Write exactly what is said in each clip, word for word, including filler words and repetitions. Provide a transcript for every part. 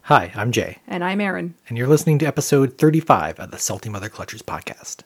Hi, I'm Jay. And I'm Erin. And you're listening to episode thirty-five of the Salty Mother Clutchers podcast.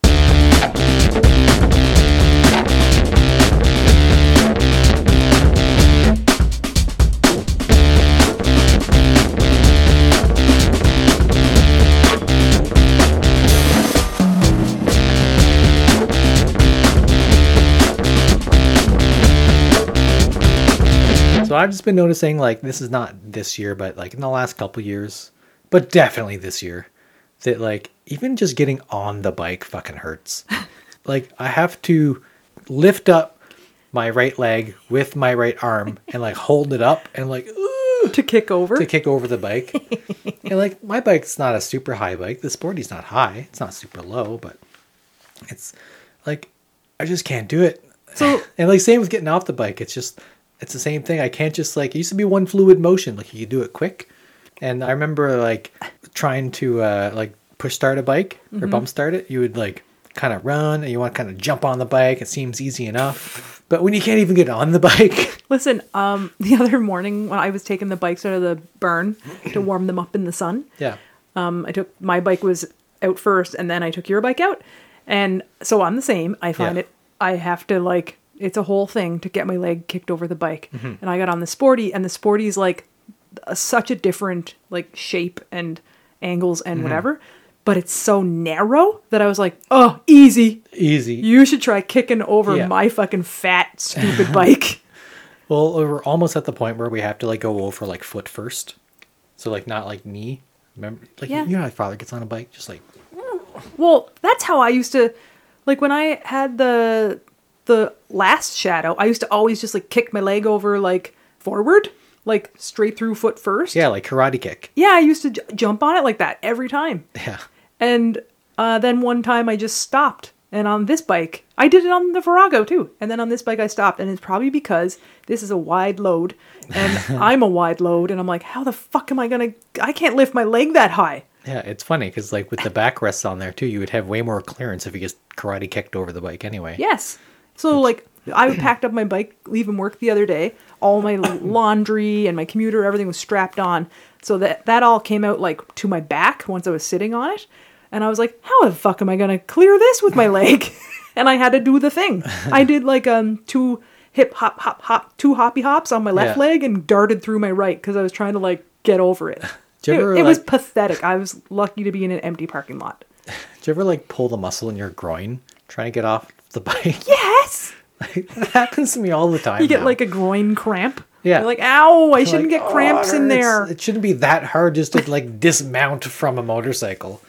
So I've just been noticing, like, this is not this year, but like in the last couple years, but definitely this year, that like even just getting on the bike fucking hurts. Like I have to lift up my right leg with my right arm and like hold it up and like Ooh, to kick over to kick over the bike. And like my bike's not a super high bike. The Sporty's not high. It's not super low, but it's like I just can't do it. So and like same with getting off the bike. It's just it's the same thing. I can't just like, it used to be one fluid motion. Like you could do it quick. And I remember like trying to uh, like push start a bike or mm-hmm. bump start it. You would like kind of run and you want to kind of jump on the bike. It seems easy enough. But when you can't even get on the bike. Listen, um, the other morning when I was taking the bikes out of the barn to warm them up in the sun. Yeah. Um, I took, my bike was out first and then I took your bike out. And so I'm the same. I find yeah. it, I have to like, it's a whole thing to get my leg kicked over the bike. Mm-hmm. And I got on the Sporty, and the Sporty's like a, such a different like shape and angles and mm-hmm. whatever. But it's so narrow that I was like, oh, easy. Easy. You should try kicking over yeah. my fucking fat, stupid bike. Well, we're almost at the point where we have to like go over like foot first. So like not like knee. Remember? Like yeah. you know how father gets on a bike? Just like. Well, that's how I used to, like when I had the... the last Shadow, I used to always just like kick my leg over like forward, like straight through foot first. Yeah, like karate kick. Yeah, I used to j- jump on it like that every time. Yeah. And uh, then one time I just stopped. And on this bike, I did it on the Virago too. And then on this bike I stopped. And it's probably because this is a wide load. And I'm a wide load. And I'm like, how the fuck am I going to... I can't lift my leg that high. Yeah, it's funny because like with the backrests on there too, you would have way more clearance if you just karate kicked over the bike anyway. Yes. So, like, I packed up my bike, leaving work the other day. All my laundry and my commuter, everything was strapped on. So that that all came out, like, to my back once I was sitting on it. And I was like, how the fuck am I going to clear this with my leg? And I had to do the thing. I did, like, um two hip hop, hop, hop, two hoppy hops on my left yeah. leg and darted through my right because I was trying to, like, get over it. It, ever, it like, was pathetic. I was lucky to be in an empty parking lot. Did you ever, like, pull the muscle in your groin trying to get off the bike? Yes! Like, that happens to me all the time. You get now. like a groin cramp. Yeah. You're like, ow, I shouldn't like, get cramps oh, in there. It shouldn't be that hard just to like dismount from a motorcycle.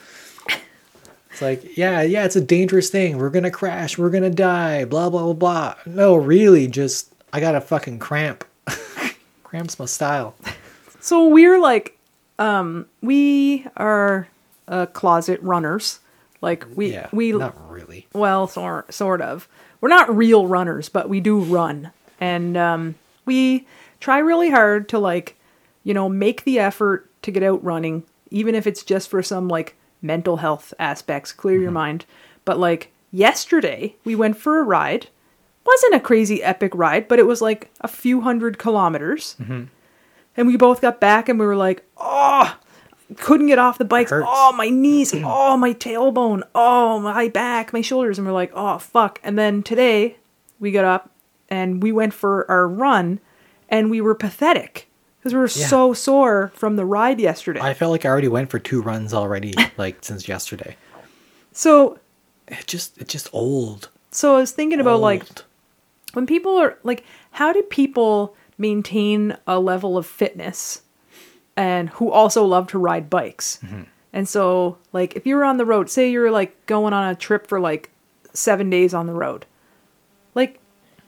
It's like, yeah, yeah, it's a dangerous thing. We're going to crash. We're going to die. Blah, blah, blah, blah. No, really, just, I got a fucking cramp. Cramps my style. So we're like, um, we are uh, closet runners. Like we, yeah, we, not really. Well, sort, sort of. We're not real runners, but we do run. And um, we try really hard to, like, you know, make the effort to get out running, even if it's just for some, like, mental health aspects, clear mm-hmm. your mind. But, like, yesterday, we went for a ride. Wasn't a crazy epic ride, but it was, like, a few hundred kilometers. Mm-hmm. And we both got back and we were like, oh... couldn't get off the bikes. Oh, my knees. Oh, my tailbone. Oh, my back, my shoulders. And we're like, oh, fuck. And then today we got up and we went for our run and we were pathetic because we were yeah. so sore from the ride yesterday. I felt like I already went for two runs already, like since yesterday. So it just, it's just old. So I was thinking about old. like when people are like, how do people maintain a level of fitness and who also love to ride bikes. Mm-hmm. And so, like, if you were on the road, say you're, like, going on a trip for, like, seven days on the road. Like,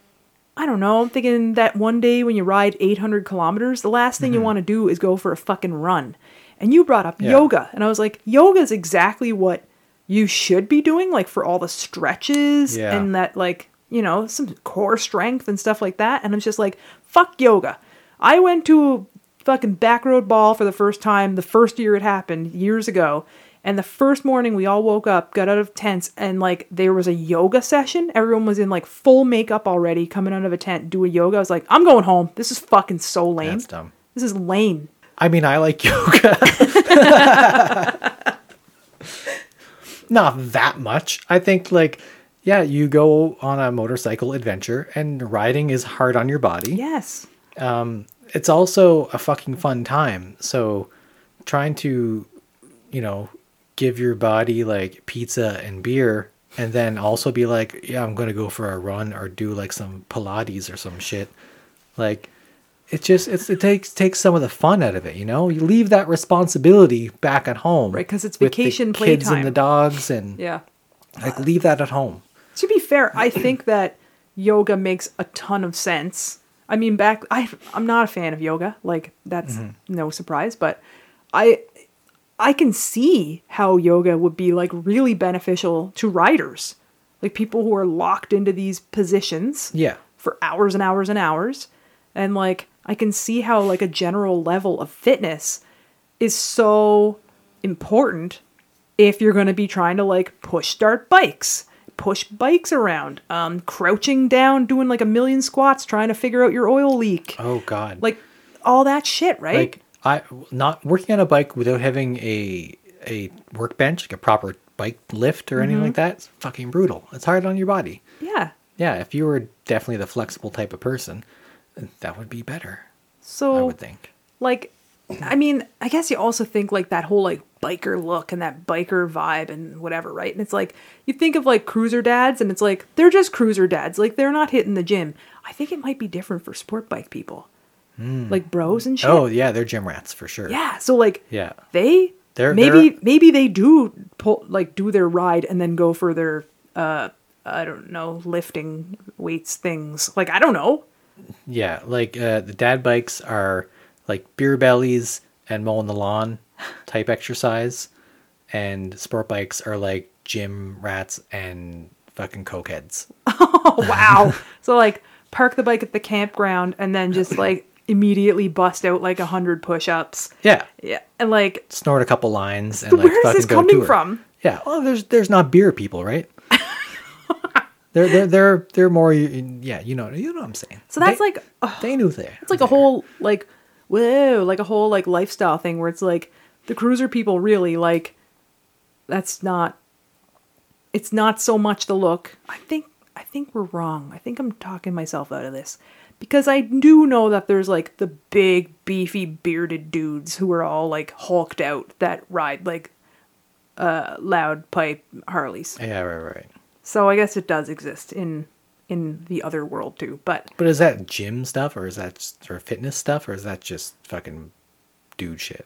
I don't know, I'm thinking that one day when you ride eight hundred kilometers, the last thing mm-hmm. you want to do is go for a fucking run. And you brought up yeah. yoga. And I was like, yoga is exactly what you should be doing, like, for all the stretches yeah. and that, like, you know, some core strength and stuff like that. And I'm just like, fuck yoga. I went to fucking Backroad Ball for the first time the first year it happened years ago, and the first morning we all woke up, got out of tents, and like there was a yoga session. Everyone was in like full makeup already, coming out of a tent doing yoga. I was like, I'm going home. This is fucking so lame. That's dumb. This is lame. I mean, I like yoga. Not that much. I think like, yeah, you go on a motorcycle adventure and riding is hard on your body. Yes. Um, it's also a fucking fun time. So trying to, you know, give your body like pizza and beer and then also be like, yeah, I'm going to go for a run or do like some Pilates or some shit. Like it just, it's, it takes, takes some of the fun out of it. You know, you leave that responsibility back at home. Right. Cause it's with vacation the kids playtime. and the dogs and Yeah. like leave that at home. To be fair, I think that yoga makes a ton of sense. I mean, back, I, I'm not a fan of yoga. Like that's mm-hmm. no surprise, but I, I can see how yoga would be like really beneficial to riders, like people who are locked into these positions yeah. for hours and hours and hours. And like, I can see how like a general level of fitness is so important if you're going to be trying to like push start bikes, push bikes around, um, crouching down, doing like a million squats, trying to figure out your oil leak. Oh God. Like all that shit, right? Like I not working on a bike without having a, a workbench, like a proper bike lift or anything mm-hmm. like that. It's fucking brutal. It's hard on your body. Yeah. Yeah. If you were definitely the flexible type of person, that would be better. So I would think. Like, I mean, I guess you also think like that whole like biker look and that biker vibe and whatever, right? And it's like, you think of like cruiser dads and it's like, they're just cruiser dads. Like they're not hitting the gym. I think it might be different for sport bike people. Mm. Like bros and shit. Oh yeah. They're gym rats for sure. Yeah. So like, yeah, they, they're, maybe, they're... maybe they do pull, like do their ride and then go for their, uh, I don't know, lifting weights things. Like, I don't know. Yeah. Like, uh, the dad bikes are like beer bellies and mowing the lawn type exercise, and sport bikes are like gym rats and fucking cokeheads. Oh wow. So like park the bike at the campground and then just like immediately bust out like a hundred push-ups. Yeah. Yeah. And like snort a couple lines and like where is fucking this go coming tour. From? Yeah. Well, there's there's not beer people, right? They're they're they're they're more yeah, you know you know what I'm saying. So that's they, like uh, they knew there. It's like there. a whole like whoa, like a whole like lifestyle thing where it's like the cruiser people really like that's not it's not so much the look. I think I think we're wrong. I think I'm talking myself out of this. Because I do know that there's like the big beefy bearded dudes who are all like hulked out that ride like uh loud pipe Harleys. Yeah, right, right. So I guess it does exist in in the other world too, but but is that gym stuff or is that just, or fitness stuff or is that just fucking dude shit?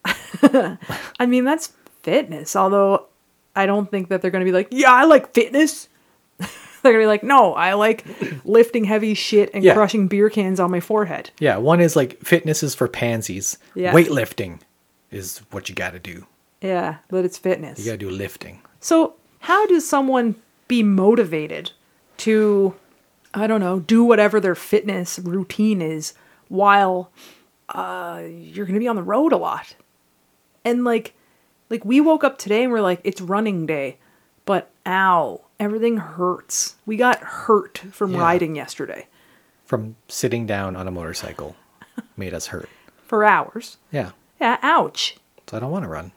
I mean that's fitness. Although I don't think that they're gonna be like, yeah, I like fitness. They're gonna be like, no, I like lifting heavy shit and yeah. crushing beer cans on my forehead. Yeah, one is like fitness is for pansies. Yeah. Weightlifting is what you got to do. Yeah, but it's fitness. You got to do lifting. So how does someone be motivated to, I don't know, do whatever their fitness routine is while uh, you're going to be on the road a lot? And like, like we woke up today and we're like, it's running day, but ow, everything hurts. We got hurt from yeah. riding yesterday. From sitting down on a motorcycle made us hurt. For hours. Yeah. Yeah, ouch. So I don't want to run.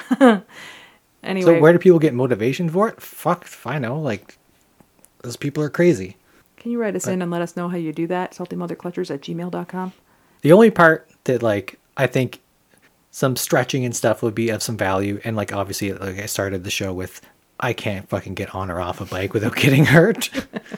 Anyway. So where do people get motivation for it? Fuck if I know. Like, those people are crazy. Can you write us but, in and let us know how you do that? saltymotherclutchers at gmail dot com. The only part that, like, I think some stretching and stuff would be of some value. And, like, obviously, like I started the show with, I can't fucking get on or off a bike without getting hurt.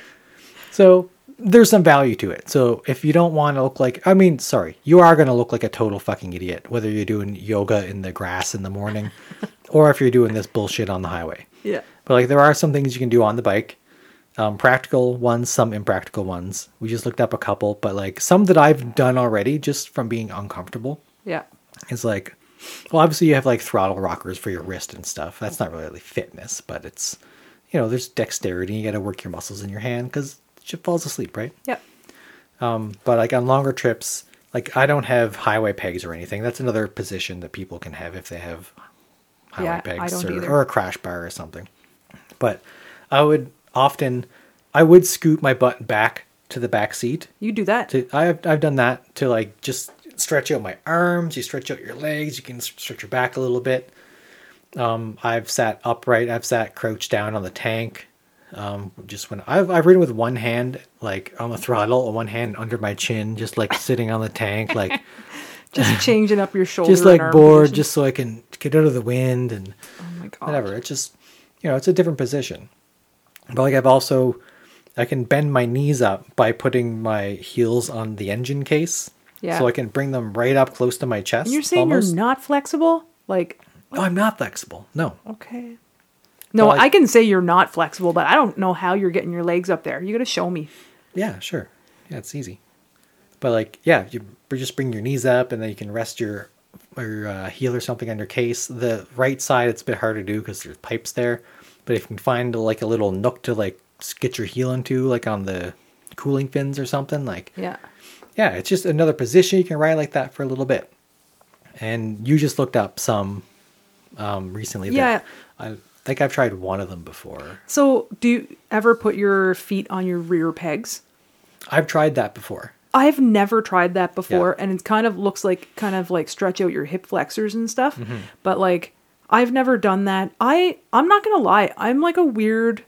So there's some value to it. So if you don't want to look like, I mean, sorry, you are going to look like a total fucking idiot, whether you're doing yoga in the grass in the morning or if you're doing this bullshit on the highway. Yeah. But like, there are some things you can do on the bike, um, practical ones, some impractical ones. We just looked up a couple, but like some that I've done already just from being uncomfortable. Yeah. It's like, well, obviously you have like throttle rockers for your wrist and stuff. That's not really fitness, but it's, you know, there's dexterity. You got to work your muscles in your hand because shit falls asleep, right? Yep. Um, but like on longer trips, like I don't have highway pegs or anything. That's another position that people can have if they have highway yeah, pegs I don't or, either. or a crash bar or something. But I would often, I would scoot my butt back to the back seat. You do that. To, I've I've done that to like just stretch out my arms, you stretch out your legs, you can stretch your back a little bit. Um, I've sat upright, I've sat crouched down on the tank. Um, just when I've, I've ridden with one hand, like on the throttle, and one hand under my chin, just like sitting on the tank, like just changing up your shoulder. Just like and arm bored, position. just so I can get out of the wind and Oh my god. whatever. It's just, you know, it's a different position. But like I've also, I can bend my knees up by putting my heels on the engine case. Yeah. So I can bring them right up close to my chest. And you're saying almost. you're not flexible? Like, No, I'm not flexible. No. okay. No, like- I can say you're not flexible, but I don't know how you're getting your legs up there. You got to show me. Yeah, sure. Yeah, it's easy. But like, yeah, you just bring your knees up and then you can rest your or uh, heel or something on your case. The right side, it's a bit hard to do because there's pipes there. But if you can find like a little nook to like get your heel into, like on the cooling fins or something, like Yeah. yeah, it's just another position. You can ride like that for a little bit. And you just looked up some um, recently. Yeah. That I think I've tried one of them before. So, do you ever put your feet on your rear pegs? I've tried that before. I've never tried that before, Yeah. and it kind of looks like kind of like stretch out your hip flexors and stuff. Mm-hmm. But like, I've never done that. I I'm not gonna lie, I'm like a weird,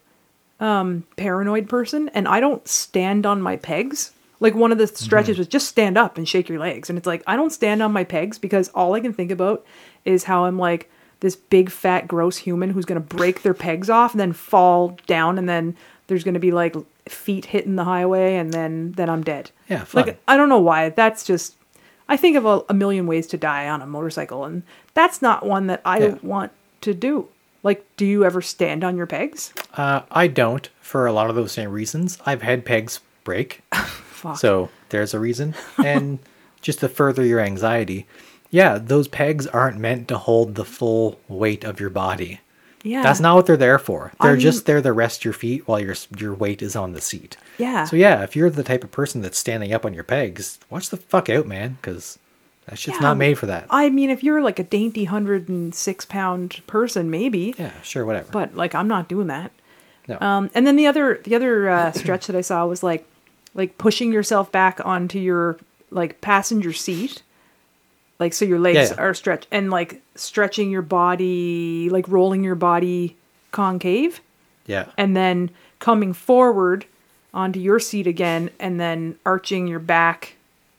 um, paranoid person, and I don't stand on my pegs. Like one of the stretches Mm-hmm. was just stand up and shake your legs, and it's like I don't stand on my pegs because all I can think about is how I'm like this big fat gross human who's gonna break their pegs off and then fall down, and then there's gonna be like feet hitting the highway, and then then I'm dead. Yeah, fun. Like I don't know why. That's just I think of a, a million ways to die on a motorcycle, and that's not one that I Yeah. want to do. Like, do you ever stand on your pegs? Uh, I don't for a lot of those same reasons. I've had pegs break. Fuck. So there's a reason. And just to further your anxiety, yeah, those pegs aren't meant to hold the full weight of your body. yeah, That's not what they're there for. They're I'm- just there to rest your feet while your your weight is on the seat. Yeah. So yeah, if you're the type of person that's standing up on your pegs, watch the fuck out, man, because that shit's Yeah, not made for that. I mean, if you're like a dainty hundred and six pound person, maybe. Yeah, sure, whatever. But like, I'm not doing that. no. Um, and then the other the other uh, stretch that I saw was like like pushing yourself back onto your like passenger seat, like so your legs Yeah, yeah. are stretched, and like stretching your body, like rolling your body concave, yeah. and then coming forward onto your seat again, and then arching your back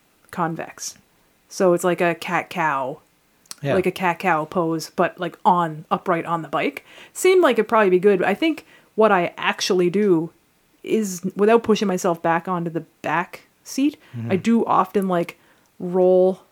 convex. So it's like a cat cow Yeah. like a cat cow pose, but like on upright on the bike. Seemed like it'd probably be good. But I think what I actually do is without pushing myself back onto the back seat, I do often like roll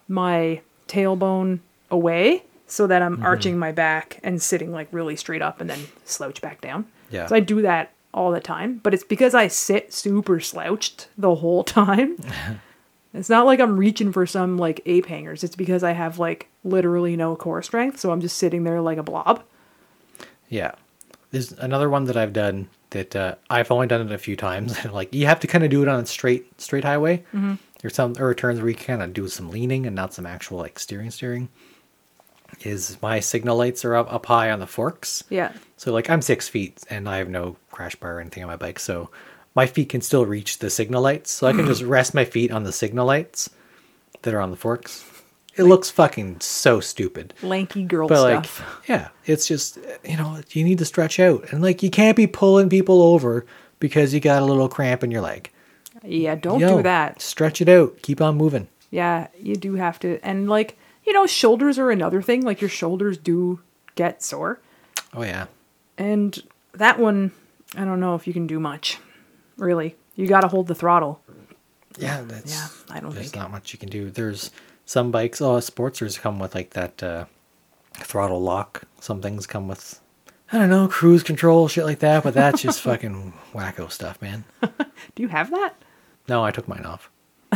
my tailbone away so that I'm arching my back and sitting like really straight up and then slouch back down. Yeah. So I do that all the time, but it's because I sit super slouched the whole time. It's not like I'm reaching for some like ape hangers. It's because I have like literally no core strength, so I'm just sitting there like a blob. Yeah. There's another one that I've done that uh, I've only done it a few times. Like you have to kind of do it on a straight straight highway. Mm-hmm. There's some there are turns where you kind of do some leaning and not some actual like steering steering. Is my signal lights are up, up high on the forks. Yeah. So like I'm six feet and I have no crash bar or anything on my bike, so my feet can still reach the signal lights. So I can just rest my feet on the signal lights that are on the forks. It looks fucking so stupid. Lanky girl But stuff. like, yeah, it's just, you know, you need to stretch out. And like, you can't be pulling people over because you got a little cramp in your leg. Yeah, don't Yo, do that. Stretch it out. Keep on moving. Yeah, you do have to. And like, you know, shoulders are another thing. Like your shoulders do get sore. Oh, yeah. And that one, I don't know if you can do much. Really. You got to hold the throttle. Yeah, that's, Yeah, I don't there's think. not much you can do. There's some bikes, oh, Sportsters come with like that uh, throttle lock. Some things come with, I don't know, cruise control, shit like that. But that's just fucking wacko stuff, man. Do you have that? No, I took mine off.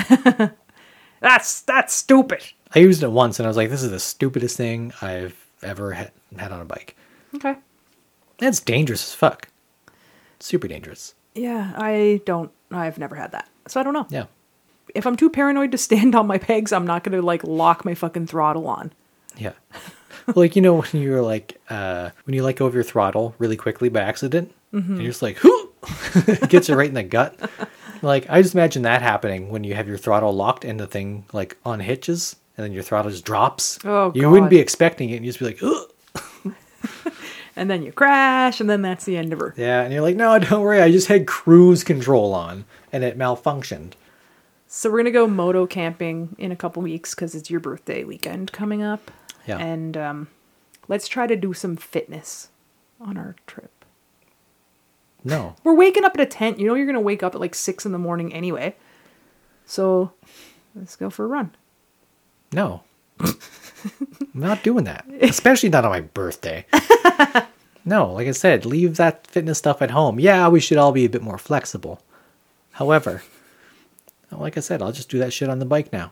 That's that's stupid. I used it once and I was like, this is the stupidest thing I've ever had, had on a bike. Okay. That's dangerous as fuck. Super dangerous. Yeah, I don't I've never had that. So I don't know. Yeah. If I'm too paranoid to stand on my pegs, I'm not going to like lock my fucking throttle on. Yeah. Well, like, you know, when you're like, uh, when you let go of your throttle really quickly by accident, and you're just like, whoo! It gets you right in the gut. Like, I just imagine that happening when you have your throttle locked and the thing, like, unhitches, and then your throttle just drops. Oh, You God. wouldn't be expecting it, and you'd just be like, ugh. And then you crash, and then that's the end of her. Yeah, and you're like, no, don't worry, I just had cruise control on, and it malfunctioned. So we're gonna go moto camping in a couple weeks because it's your birthday weekend coming up. Yeah. And um, let's try to do some fitness on our trip. No. We're waking up at a tent. You know you're gonna wake up at like six in the morning anyway. So let's go for a run. No. I'm not doing that. Especially not on my birthday. No, like I said, leave that fitness stuff at home. Yeah, we should all be a bit more flexible. However, like I said, I'll just do that shit on the bike now.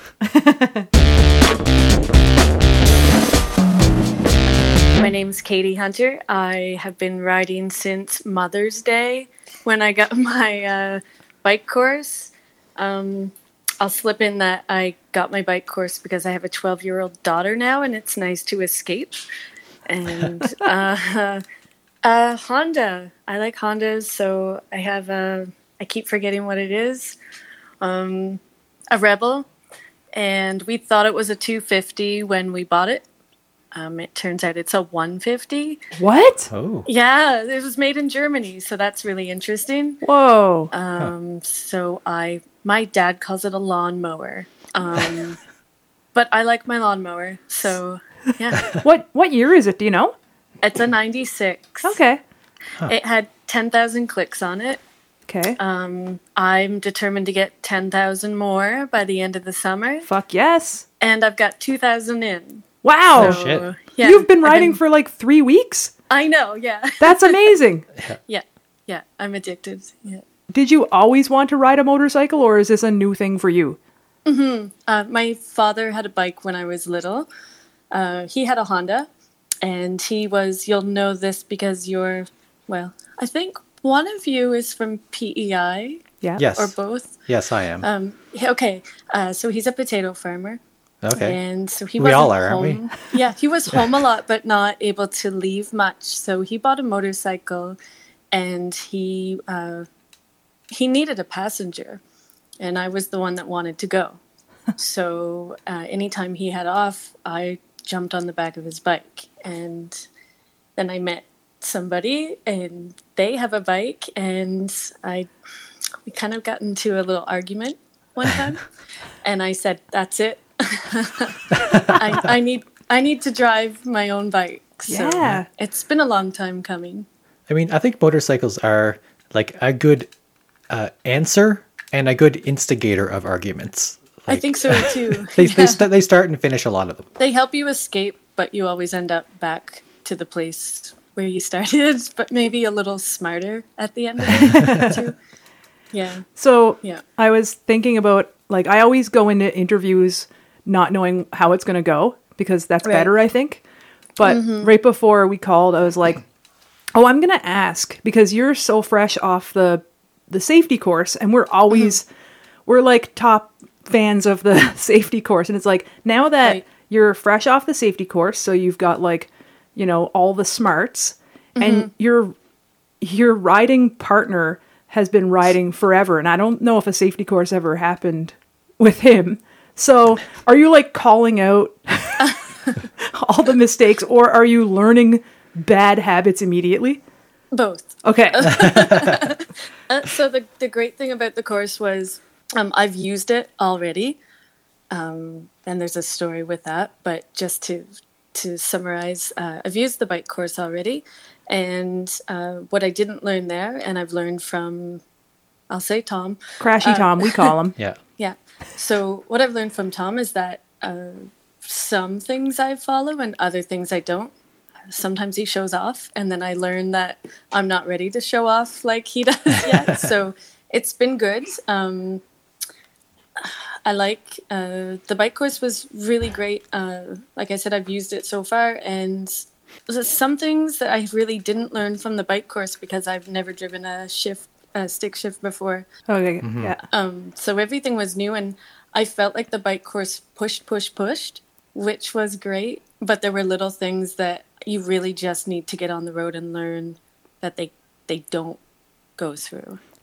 My name's Katie Hunter. I have been riding since Mother's Day when I got my uh, bike course. Um, I'll slip in that I got my bike course because I have a twelve-year-old daughter now, and it's nice to escape. And uh, uh, Honda. I like Hondas, so I have a. I keep forgetting what it is. Um, a Rebel, and we thought it was a two fifty when we bought it. Um, it turns out it's a one fifty. What? Oh. Yeah, it was made in Germany, so that's really interesting. Whoa. Um, so I, my dad calls it a lawnmower, um, but I like my lawnmower. So yeah, What what year is it? Do you know? it's a ninety-six. Okay. It had ten thousand clicks on it. Okay. Um, I'm determined to get ten thousand more by the end of the summer, Fuck yes. and I've got two thousand in. Wow. Oh, shit. Yeah, You've been I've riding for like three weeks. I know. Yeah. That's amazing. yeah. Yeah. I'm addicted. Yeah. Did you always want to ride a motorcycle, or is this a new thing for you? Uh, my father had a bike when I was little. Uh, he had a Honda, and he was, you'll know this because you're, well, I think one of you is from P E I, Yeah. Yes. or both. Yes, I am. Um, he- okay, uh, so he's a potato farmer. Okay. And so he We wasn't all are, aren't we? home. Yeah, he was home a lot, but not able to leave much. So he bought a motorcycle, and he uh, he needed a passenger, and I was the one that wanted to go. So uh, anytime he had off, I jumped on the back of his bike, and then I met somebody, and they have a bike, and I we kind of got into a little argument one time, and I said, "That's it. I, I need I need to drive my own bike." So Yeah. it's been a long time coming. I mean, I think motorcycles are like a good uh, answer and a good instigator of arguments. I Like, think so too. They, Yeah. they, st- they start and finish a lot of them. They help you escape, but you always end up back to the place where you started, but maybe a little smarter at the end of it too. Yeah. So Yeah. I was thinking about, like, I always go into interviews not knowing how it's going to go because that's Right. better, I think. But right before we called, I was like, oh, I'm going to ask because you're so fresh off the the safety course, and we're always, we're like top fans of the safety course. And it's like, now that Right. you're fresh off the safety course, so you've got like, you know, all the smarts, and your your riding partner has been riding forever, and I don't know if a safety course ever happened with him. So are you like calling out all the mistakes, or are you learning bad habits immediately? Both. Okay. Uh, so the the great thing about the course was um, I've used it already, um, and there's a story with that. But just to to summarize, uh, I've used the bike course already, and uh, what I didn't learn there, and I've learned from, I'll say Tom. Crashy Tom, we call him. Yeah. Yeah. So what I've learned from Tom is that uh, some things I follow and other things I don't. Sometimes he shows off, and then I learn that I'm not ready to show off like he does yet. So it's been good. Um, I like uh, the bike course was really great. Uh, like I said, I've used it so far, and there's some things that I really didn't learn from the bike course because I've never driven a shift, a stick shift before. Okay. Yeah. Um, so everything was new, and I felt like the bike course pushed, pushed, pushed, which was great. But there were little things that you really just need to get on the road and learn that they they don't go through.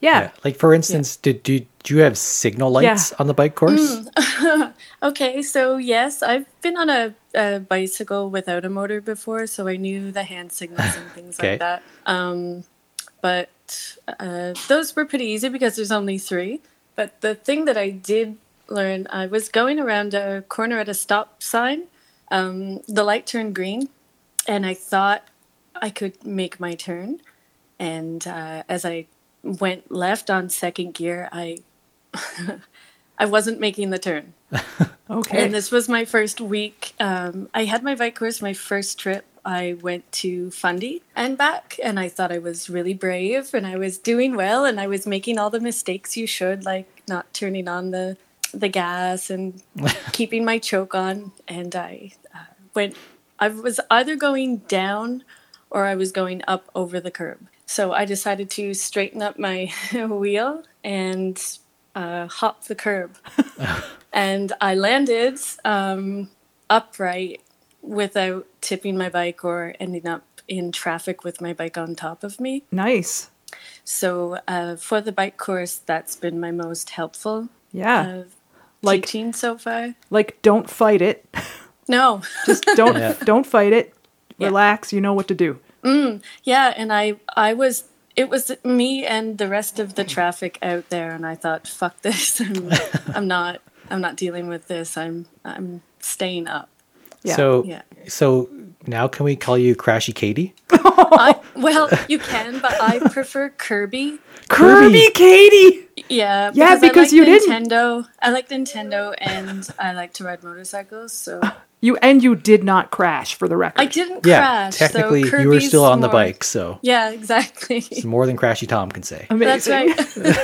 Yeah. Like for instance, did, did do you have signal lights Yeah. on the bike course? Okay, so yes, I've been on a, a bicycle without a motor before, so I knew the hand signals and things Okay. like that. Um, but uh, those were pretty easy because there's only three. But the thing that I did learn, I was going around a corner at a stop sign. Um, the light turned green, and I thought I could make my turn. And uh, as I went left on second gear, I I wasn't making the turn. Okay. And this was my first week. Um, I had my bike course, my first trip. I went to Fundy and back, and I thought I was really brave, and I was doing well, and I was making all the mistakes you should, like not turning on the the gas and keeping my choke on. And I uh, went. I was either going down or I was going up over the curb. So I decided to straighten up my wheel and uh, hop the curb. And I landed um, upright without tipping my bike or ending up in traffic with my bike on top of me. Nice. So uh, for the bike course, that's been my most helpful Yeah. uh, Like- teaching so far. Like, don't fight it. No. Just don't Yeah. don't fight it. Yeah. Relax. You know what to do. Yeah, and I I was it was me and the rest of the traffic out there, and I thought, fuck this. I'm, I'm not I'm not dealing with this. I'm I'm staying up. Yeah. So Yeah. so now can we call you Crashy Katie? I, well, you can, but I prefer Kirby. Kirby, Katie. Yeah, Yeah, because I you like didn't. Nintendo. I like Nintendo, and I like to ride motorcycles. So You and you did not crash, for the record. I didn't Yeah, crash. so technically you were Kirby's still on the more- bike, so Yeah, exactly. it's more than Crashy Tom can say. That's Amazing.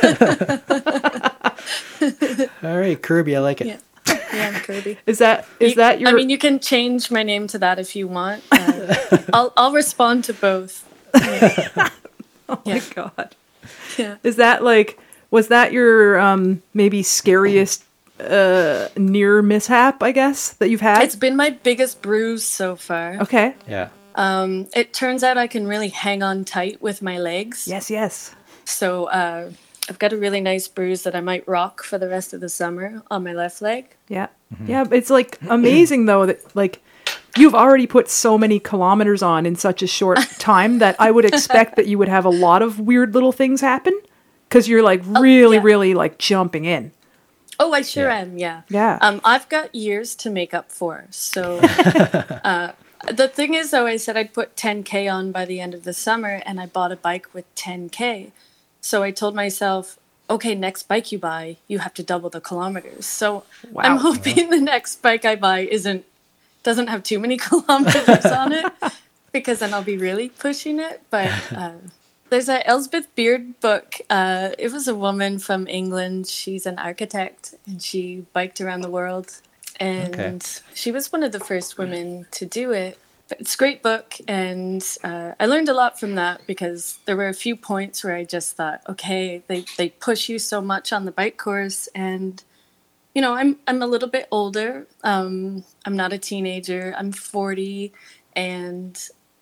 right. All right, Kirby, I like it. Yeah. Yeah, I'm Kirby. Is that is You- that your? I mean, you can change my name to that if you want. Uh, I'll I'll respond to both. Yeah. oh yeah. my god. Yeah. Is that like? Was that your um maybe scariest uh near mishap? I guess that you've had. It's been my biggest bruise so far. Okay. Yeah. Um, it turns out I can really hang on tight with my legs. Yes. Yes. So uh, I've got a really nice bruise that I might rock for the rest of the summer on my left leg. Yeah. Yeah. It's like amazing though that like you've already put so many kilometers on in such a short time that I would expect that you would have a lot of weird little things happen because you're like really, yeah. really like jumping in. Oh, I sure Yeah. am. Yeah. Yeah. Um, I've got years to make up for. So uh, the thing is, though, I said I'd put ten K on by the end of the summer, and I bought a bike with ten K. So I told myself, okay, next bike you buy, you have to double the kilometers. So Wow. I'm hoping the next bike I buy isn't doesn't have too many kilometers on it, because then I'll be really pushing it. But uh, there's a Elspeth Beard book. Uh, it was a woman from England. She's an architect, and she biked around the world. And Okay. she was one of the first women to do it. But it's a great book, and uh, I learned a lot from that because there were a few points where I just thought, okay, they, they push you so much on the bike course, and you know, I'm I'm a little bit older. Um, I'm not a teenager. I'm forty, and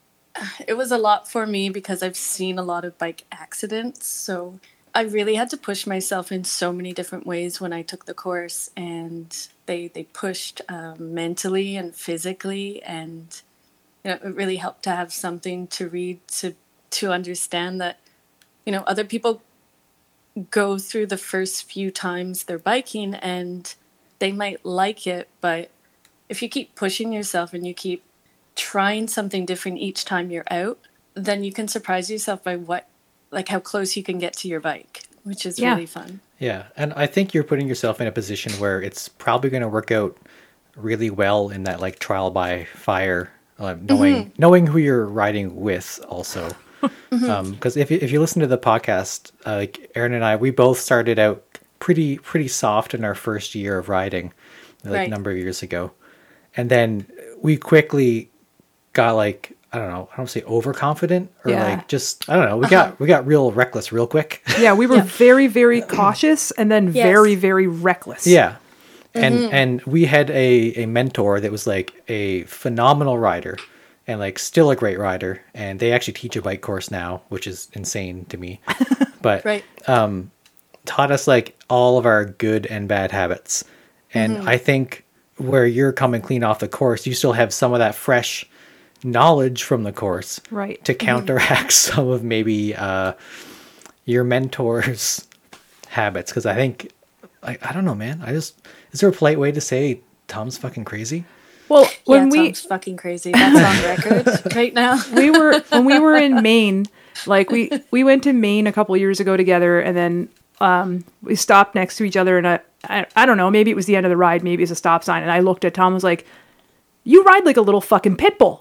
it was a lot for me because I've seen a lot of bike accidents. So I really had to push myself in so many different ways when I took the course, and they they pushed um, mentally and physically, and you know, it really helped to have something to read to to understand that, you know, other people go through the first few times they're biking and they might like it, but if you keep pushing yourself and you keep trying something different each time you're out, then you can surprise yourself by what, like how close you can get to your bike, which is Yeah. really fun. Yeah, and I think you're putting yourself in a position where it's probably going to work out really well in that like trial by fire, uh, knowing knowing who you're riding with also. Because if you, if you listen to the podcast, uh, like Aaron and I, we both started out pretty pretty soft in our first year of riding, like Right. a number of years ago, and then we quickly got like I don't know, I don't say overconfident or Yeah. like just I don't know, we got we got real reckless real quick. Yeah, we were Yeah. very, very cautious and then Yes. very, very reckless. Yeah. And and we had a, a mentor that was like a phenomenal rider and like still a great rider. And they actually teach a bike course now, which is insane to me. but Right. um, taught us like all of our good and bad habits. And Mm-hmm. I think where you're coming clean off the course, you still have some of that fresh knowledge from the course, Right. to counteract some of maybe uh, your mentor's habits. Because I think, I, I don't know, man. I just, is there a polite way to say Tom's fucking crazy? Well, when yeah, we Tom's fucking crazy. That's on record right now. we were when we were in Maine, like we we went to Maine a couple years ago together, and then um, we stopped next to each other, and I, I I don't know, maybe it was the end of the ride, maybe it's a stop sign, and I looked at Tom and was like, "You ride like a little fucking pit bull."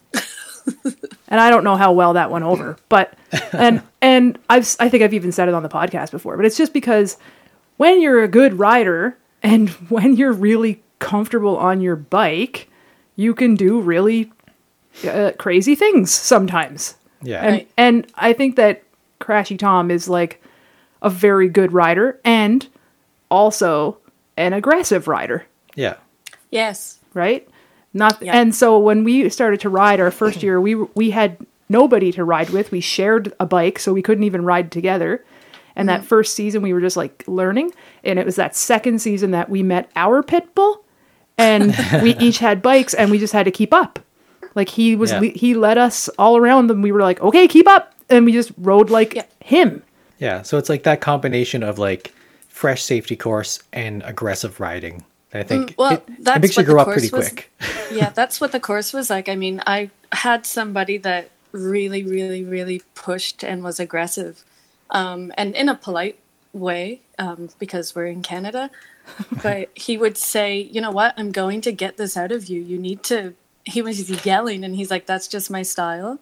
And I don't know how well that went over, but and and I've I think I've even said it on the podcast before, but it's just because when you're a good rider and when you're really comfortable on your bike, you can do really uh, crazy things sometimes. Yeah. And Right. and I think that Crashy Tom is like a very good rider and also an aggressive rider, Yeah. Yes. right? Not Yeah. and so when we started to ride our first year, we we had nobody to ride with. We shared a bike, so we couldn't even ride together. And that first season, we were just like learning. And it was that second season that we met our pit bull, and we each had bikes, and we just had to keep up. Like he was, Yeah. le- he led us all around, and we were like, okay, keep up, and we just rode like Yeah. him. Yeah. So it's like that combination of like fresh safety course and aggressive riding. I think Mm, well, it, that's it makes you what the grow up course pretty was- quick. Yeah, that's what the course was like. I mean, I had somebody that really, really, really pushed and was aggressive, um, and in a polite way, um, because we're in Canada. But he would say, "You know what? I'm going to get this out of you. You need to." He was yelling, and he's like, "That's just my style."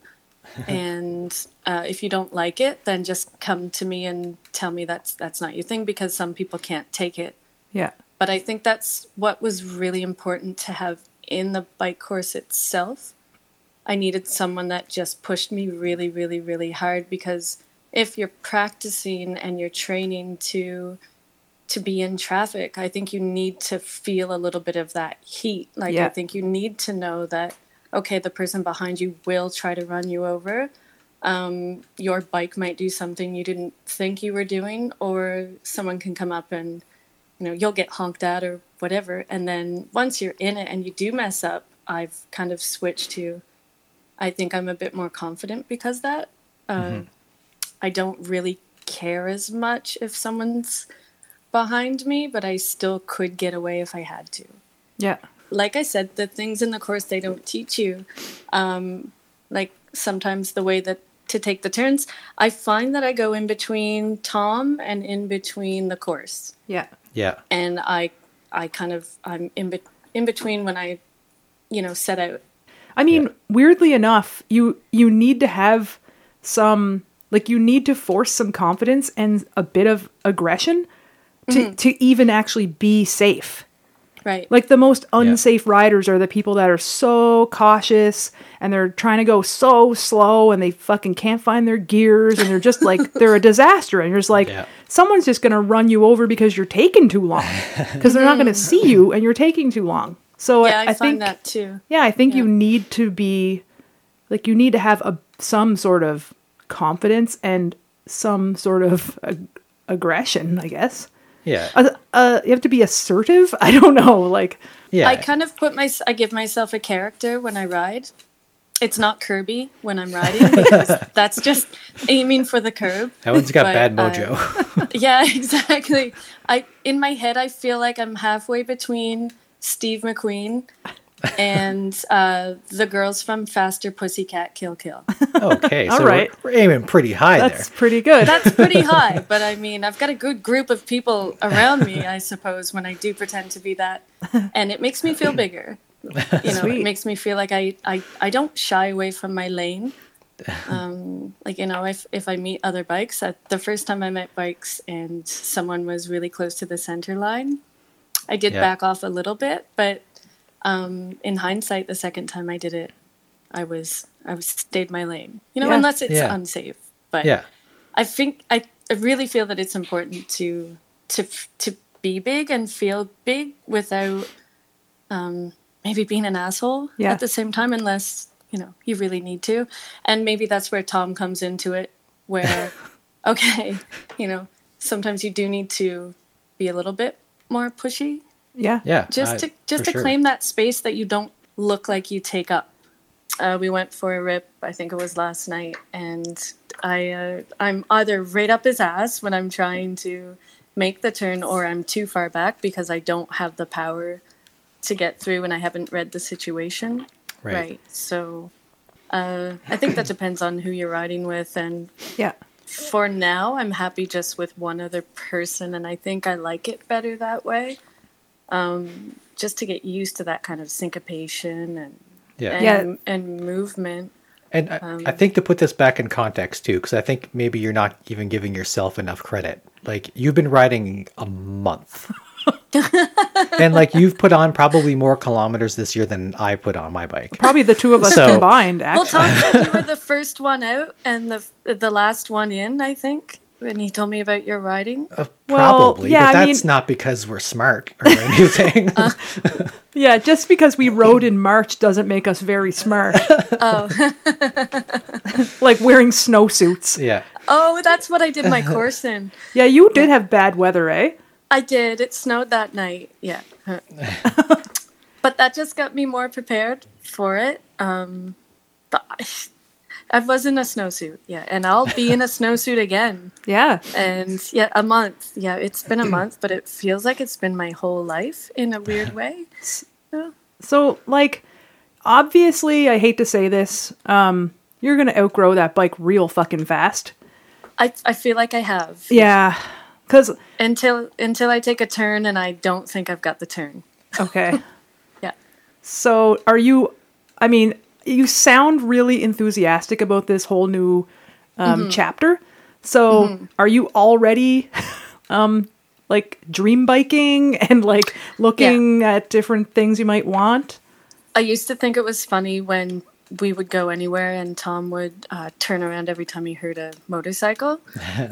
And uh, if you don't like it, then just come to me and tell me that's that's not your thing, because some people can't take it. Yeah. But I think that's what was really important to have in the bike course itself. I needed someone that just pushed me really, really, really hard, because if you're practicing and you're training to to be in traffic, I think you need to feel a little bit of that heat. Like, Yeah. I think you need to know that, okay, the person behind you will try to run you over. Um, your bike might do something you didn't think you were doing, or someone can come up and, you know, you'll get honked at or whatever. And then once you're in it and you do mess up, I've kind of switched to, I think I'm a bit more confident because of that. Uh, I don't really care as much if someone's behind me, but I still could get away if I had to. Yeah. Like I said, the things in the course they don't teach you, um, like sometimes the way that to take the turns, I find that I go in between Tom and in between the course. Yeah. Yeah. And I, I kind of, I'm in, be- in between when I, you know, set out. I mean, Yeah. weirdly enough, you you need to have some, like, you need to force some confidence and a bit of aggression to, to even actually be safe. Right. Like, the most unsafe riders are the people that are so cautious and they're trying to go so slow and they fucking can't find their gears and they're just like, they're a disaster. And you're just like, Yeah. someone's just going to run you over because you're taking too long, because they're not going to see you and you're taking too long. So yeah, I, I, I find think that too. yeah, I think you Yeah. need to be, like, you need to have a some sort of confidence and some sort of ag- aggression, I guess. Yeah. Uh, uh, you have to be assertive. I don't know, like, Yeah. I kind of put my, I give myself a character when I ride. It's not Kirby when I'm riding, because that's just aiming for the curb. that one's got but, bad uh, mojo. Yeah, exactly. I in my head I feel like I'm halfway between Steve McQueen and uh, the girls from Faster Pussycat Kill Kill. Okay. So All right. we're, we're aiming pretty high that's there. pretty good. That's pretty high, but I mean, I've got a good group of people around me, I suppose, when I do pretend to be that, and it makes me feel bigger. You know, Sweet. it makes me feel like I, I, I don't shy away from my lane. Um, like, you know, if, if I meet other bikes, uh, the first time I met bikes and someone was really close to the center line, I did Yeah. back off a little bit, but um, in hindsight, the second time I did it, I was I was stayed my lane. You know, Yeah. unless it's Yeah. unsafe. But Yeah. I think I, I really feel that it's important to to to be big and feel big without um, maybe being an asshole Yeah. at the same time, unless you know you really need to. And maybe that's where Tom comes into it, where okay, you know, sometimes you do need to be a little bit more pushy. Yeah. Yeah. Just I- to just for to sure. claim that space that you don't look like you take up. Uh, we went for a rip, I think it was last night, and I uh, I'm either right up his ass when I'm trying to make the turn, or I'm too far back because I don't have the power to get through and I haven't read the situation. Right. So uh, I think that depends on who you're riding with, and Yeah. for now, I'm happy just with one other person, and I think I like it better that way. Um, just to get used to that kind of syncopation and Yeah. and, Yeah. and movement. And I, Um, I think to put this back in context too, because I think maybe you're not even giving yourself enough credit. Like you've been riding a month, and like you've put on probably more kilometers this year than I put on my bike. Probably the two of us So- combined, Well, actually. Tom said you were the first one out and the the last one in, I think, when he told me about your riding. Uh, Well, probably, yeah, but I that's mean- not because we're smart or anything. Yeah, just because we rode in March doesn't make us very smart. Oh, Like wearing snowsuits. yeah. oh, that's what I did my course in. Yeah, you did have bad weather, eh? I did. It snowed that night. Yeah. But that just got me more prepared for it. Um, but I, I was in a snowsuit. Yeah. And I'll be in a snowsuit again. Yeah. And yeah, a month. Yeah, it's been a month, but it feels like it's been my whole life in a weird way. Yeah. So, like, obviously, I hate to say this, um, you're going to outgrow that bike real fucking fast. I, I feel like I have. Yeah. Because, Until until I take a turn and I don't think I've got the turn. okay. Yeah. So, are you, I mean, you sound really enthusiastic about this whole new um, chapter. So, are you already, um, like, dream biking and, like, looking at different things you might want? I used to think it was funny when we would go anywhere and Tom would uh, turn around every time he heard a motorcycle.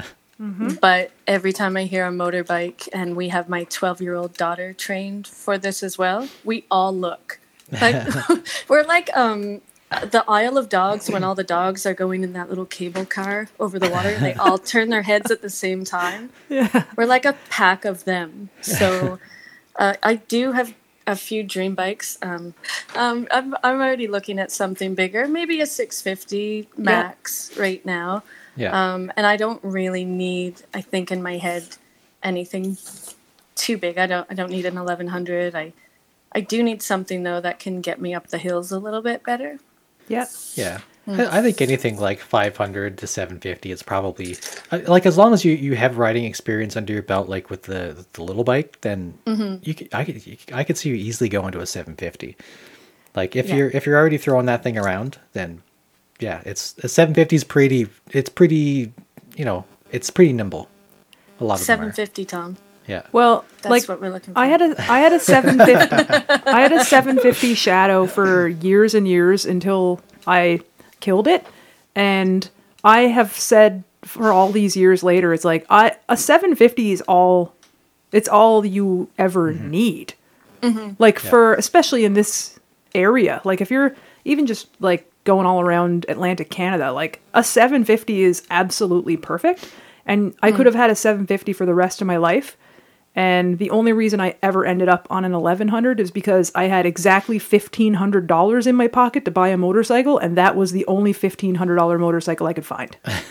But every time I hear a motorbike, and we have my twelve-year-old daughter trained for this as well, we all look. Like we're like um, the Isle of Dogs when all the dogs are going in that little cable car over the water. They all turn their heads at the same time. Yeah. We're like a pack of them. So uh, I do have a few dream bikes. Um, um, I'm, I'm already looking at something bigger, maybe a six fifty max right now. Yeah. Um, and I don't really need, I think in my head, anything too big. I don't. I don't need an eleven hundred. I, I do need something though that can get me up the hills a little bit better. Yeah. Yeah. I, I think anything like five hundred to seven fifty is probably uh, like as long as you, you have riding experience under your belt, like with the the little bike, then you could, I could you- I could see you easily going to a seven fifty. Like if Yeah. you're if you're already throwing that thing around, then yeah, it's a seven fifty is pretty. It's pretty, you know, it's pretty nimble. A lot of them Seven are. fifty, Tom. Yeah. Well, That's like, what we're looking for. I had a I had a seven fifty I had a seven fifty Shadow for years and years until I killed it, and I have said for all these years later, it's like I a seven fifty is all it's all you ever need. Like for especially in this area, like if you're even just like going all around Atlantic Canada, like a seven fifty is absolutely perfect, and I could have had a seven fifty for the rest of my life. And the only reason I ever ended up on an eleven hundred is because I had exactly fifteen hundred dollars in my pocket to buy a motorcycle, and that was the only fifteen hundred dollars motorcycle I could find.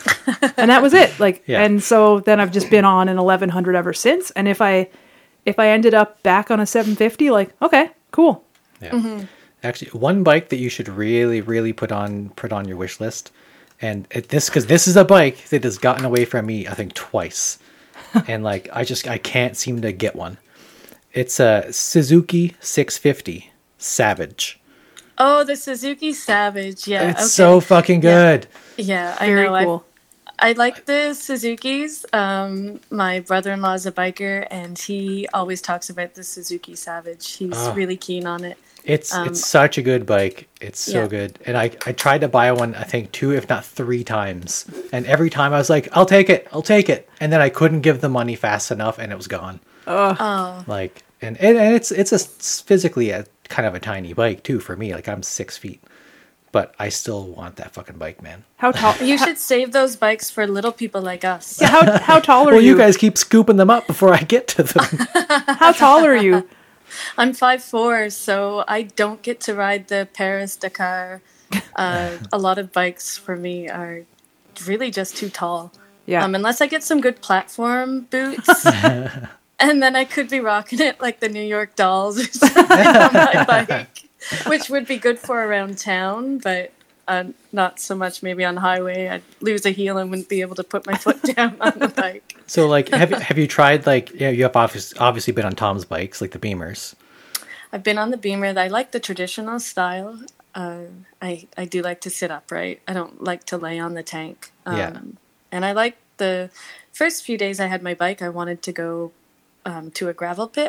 And that was it. Like, Yeah. and so then I've just been on an eleven hundred ever since. And if I, if I ended up back on a seven fifty, like, okay, cool. Yeah. Actually, one bike that you should really, really put on put on your wish list, and it, this because this is a bike that has gotten away from me, I think twice, and like I just I can't seem to get one. It's a Suzuki six fifty Savage. Oh, the Suzuki Savage. Yeah. It's okay. so fucking good. Yeah, I Very know. cool. I like the Suzukis. Um, my brother-in-law is a biker, and he always talks about the Suzuki Savage. He's Ah. really keen on it. It's Um, it's such a good bike. It's so yeah. good. And I, I tried to buy one, I think two, if not three times. And every time I was like, I'll take it, I'll take it. And then I couldn't give the money fast enough and it was gone. Oh, Like, and, and, and it's it's a s- physically a kind of a tiny bike too for me. Like I'm six feet. but I still want that fucking bike, man. How tall? You should save those bikes for little people like us. Yeah, how how tall are Well, you? you guys keep scooping them up before I get to them. How tall are you? I'm five foot four, so I don't get to ride the Paris Dakar. Uh, a lot of bikes for me are really just too tall. Yeah. Um, unless I get some good platform boots. And then I could be rocking it like the New York Dolls or something on my bike, which would be good for around town, but uh, not so much maybe on highway. I'd lose a heel and wouldn't be able to put my foot down on the bike. So, like, have have you tried, like, yeah, you have obviously, obviously been on Tom's bikes, like the Beamers. I've been on the Beamer. I like the traditional style. Uh, I I do like to sit upright. I don't like to lay on the tank. Um, Yeah. And I like the first few days I had my bike, I wanted to go um, to a gravel pit.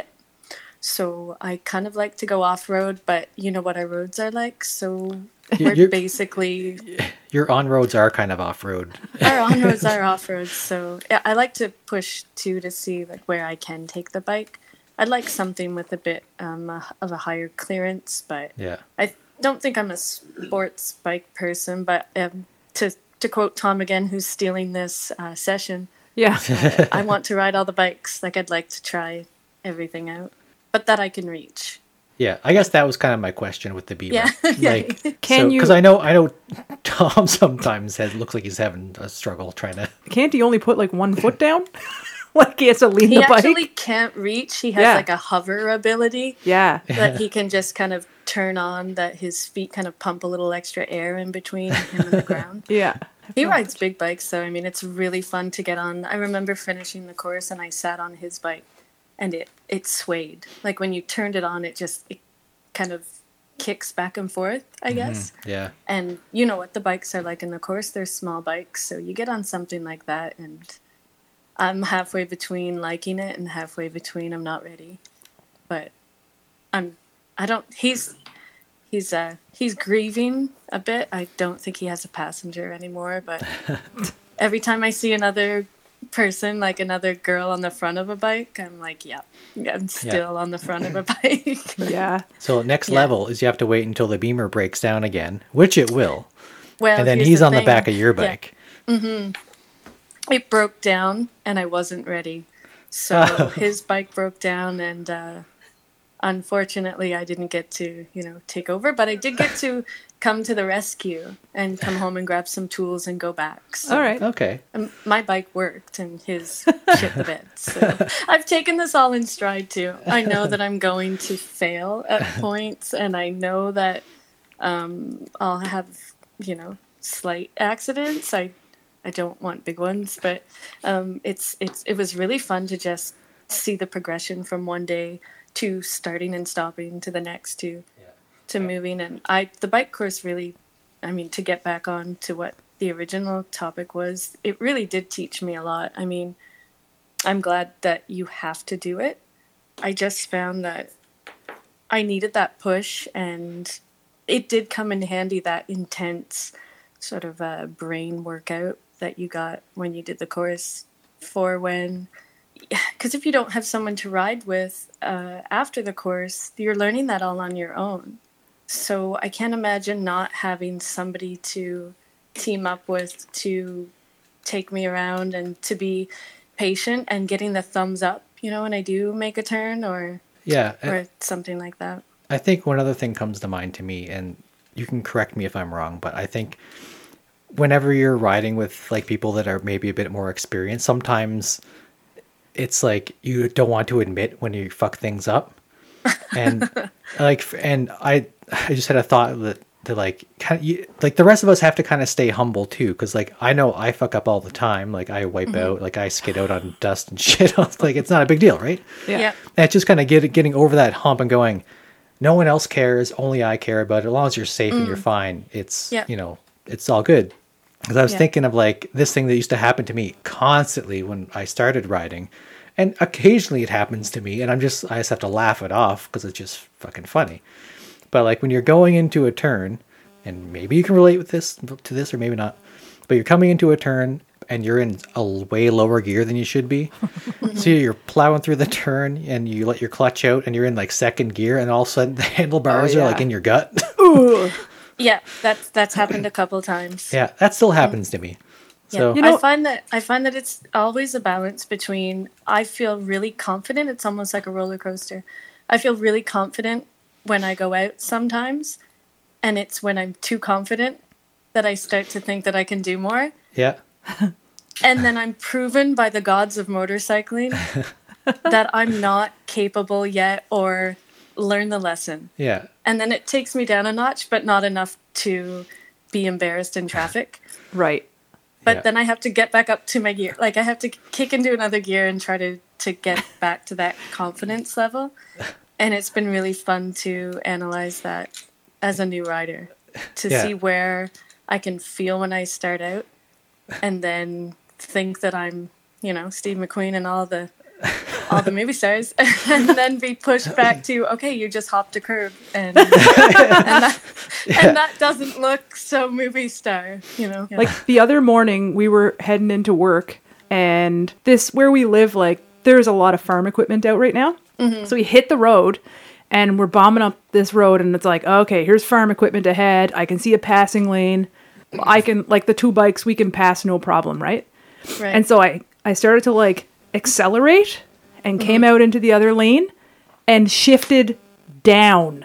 So I kind of like to go off-road, but you know what our roads are like. So we're You're- basically, Your on-roads are kind of off-road. our on-roads are off-roads. So yeah, I like to push too to see like where I can take the bike. I'd like something with a bit um, uh, of a higher clearance, but Yeah. I don't think I'm a sports bike person, but um, to to quote Tom again, who's stealing this uh, session, Yeah. I want to ride all the bikes. Like I'd like to try everything out, but that I can reach. Yeah, I guess that was kind of my question with the Beamer. Yeah. Yeah. Like, Can you- Because I know, I know, Tom sometimes has looks like he's having a struggle trying to. Can't he only put like one foot down? Like he has to lean He the bike? actually can't reach. He has Yeah. like a hover ability Yeah. that he can just kind of turn on, that his feet kind of pump a little extra air in between him and the ground. Yeah. He rides big bikes, so I mean, it's really fun to get on. I remember finishing the course and I sat on his bike and it, it swayed. Like when you turned it on, it just it kind of kicks back and forth, I guess. Yeah. And you know what the bikes are like in the course. They're small bikes, so you get on something like that and I'm halfway between liking it and halfway between I'm not ready. But I'm, I don't, he's, he's, uh, he's grieving a bit. I don't think he has a passenger anymore, but every time I see another person, like another girl on the front of a bike, I'm like, yeah, I'm still on the front of a bike. Yeah. So next Yeah. level is you have to wait until the Beamer breaks down again, which it will, Well, and then here's he's on the thing. back of your Yeah. bike. It broke down and I wasn't ready. So his bike broke down and uh, unfortunately I didn't get to, you know, take over, but I did get to come to the rescue and come home and grab some tools and go back. So, All right. Okay. um, my bike worked and his shit the bed. So I've taken this all in stride too. I know that I'm going to fail at points and I know that um, I'll have, you know, slight accidents. I I don't want big ones, but um, it's it's it was really fun to just see the progression from one day to starting and stopping to the next to to moving. And I the bike course really, I mean, to get back on to what the original topic was, it really did teach me a lot. I mean, I'm glad that you have to do it. I just found that I needed that push, and it did come in handy, that intense sort of a brain workout that you got when you did the course, for when, because if you don't have someone to ride with uh, after the course, you're learning that all on your own. So I can't imagine not having somebody to team up with to take me around and to be patient and getting the thumbs up, you know, when I do make a turn or Yeah. or something like that. I think one other thing comes to mind to me, and you can correct me if I'm wrong, but I think whenever you're riding with like people that are maybe a bit more experienced, sometimes it's like you don't want to admit when you fuck things up. And like, and I, I just had a thought that, that like, kind of, you, like the rest of us have to kind of stay humble too. Cause like, I know I fuck up all the time. Like I wipe Mm-hmm. out, like I skid out on dust and shit. Like it's not a big deal. Right. Yeah. Yeah. And it's just kind of get, getting over that hump and going, no one else cares. Only I care about it. As long as you're safe and you're fine, it's, Yeah. you know, it's all good. Because I was Yeah. thinking of like this thing that used to happen to me constantly when I started riding. And occasionally it happens to me and I'm just, I just have to laugh it off because it's just fucking funny. But like when you're going into a turn, and maybe you can relate with this to this or maybe not, but you're coming into a turn and you're in a way lower gear than you should be. So you're plowing through the turn and you let your clutch out and you're in like second gear and all of a sudden the handlebars Oh, are yeah. like in your gut. Ooh. Yeah, that's that's happened a couple times. Yeah, that still happens to me. Yeah. So You know- I find that I find that it's always a balance between I feel really confident. It's almost like a roller coaster. I feel really confident when I go out sometimes, and it's when I'm too confident that I start to think that I can do more. yeah, And then I'm proven by the gods of motorcycling that I'm not capable yet or learn the lesson. yeah, And then it takes me down a notch, but not enough to be embarrassed in traffic. Right. But Yeah. then I have to get back up to my gear. Like I have to kick into another gear and try to, to get back to that confidence level. And it's been really fun to analyze that as a new rider, to Yeah. see where I can feel when I start out and then think that I'm, you know, Steve McQueen and all the all the movie stars, and then be pushed back to, okay, you just hopped a curb, and and, that, and that doesn't look so movie star, you know. Like the other morning, we were heading into work, and this where we live, like there's a lot of farm equipment out right now. So we hit the road, and we're bombing up this road, and it's like, okay, here's farm equipment ahead. I can see a passing lane. I can like the two bikes we can pass no problem, right? Right. And so I I started to like accelerate and came out into the other lane and shifted down.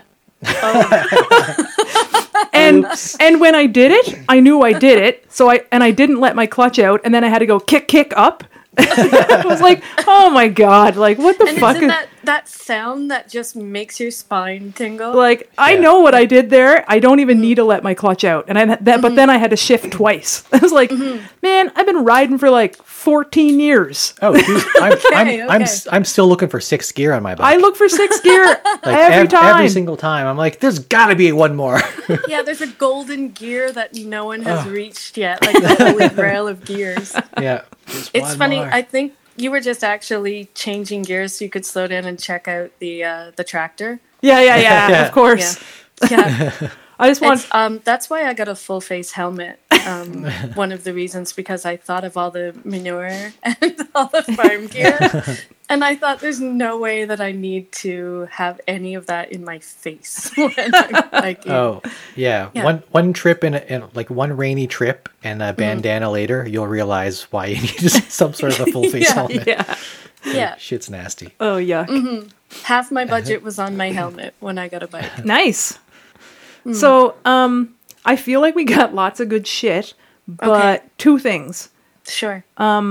and and when I did it, I knew I did it. So I and I didn't let my clutch out, and then I had to go kick kick up. I was like, oh my god, like what the and fuck isn't is that that sound that just makes your spine tingle? like I Yeah. know what I did there. I don't even need to let my clutch out. And I that but then I had to shift twice. I was like, man, I've been riding for like fourteen years. Oh, dude, I'm, I'm, Okay, I'm, okay. s- I'm still looking for sixth gear on my bike. I look for six gear like every ev- time. every single time. I'm like, there's got to be one more. Yeah, there's a golden gear that no one has reached yet, like the holy grail of gears. yeah, Just It's one funny. more. I think you were just actually changing gears so you could slow down and check out the uh, the tractor. Yeah, yeah, yeah, Yeah. of course. Yeah, I just want it's, um, that's why I got a full face helmet. Um, one of the reasons, because I thought of all the manure and all the farm gear, and I thought there's no way that I need to have any of that in my face when I'm biking. Oh, yeah. Yeah. One one trip in, a, in like one rainy trip and Mm-hmm. a bandana later, you'll realize why you need some sort of a full face Yeah, helmet. yeah. Yeah, Shit's nasty. Oh, yuck. Mm-hmm. half my budget was on my helmet when I got a bike. Nice. Hmm. So, um, I feel like we got lots of good shit, but Okay. two things. Sure.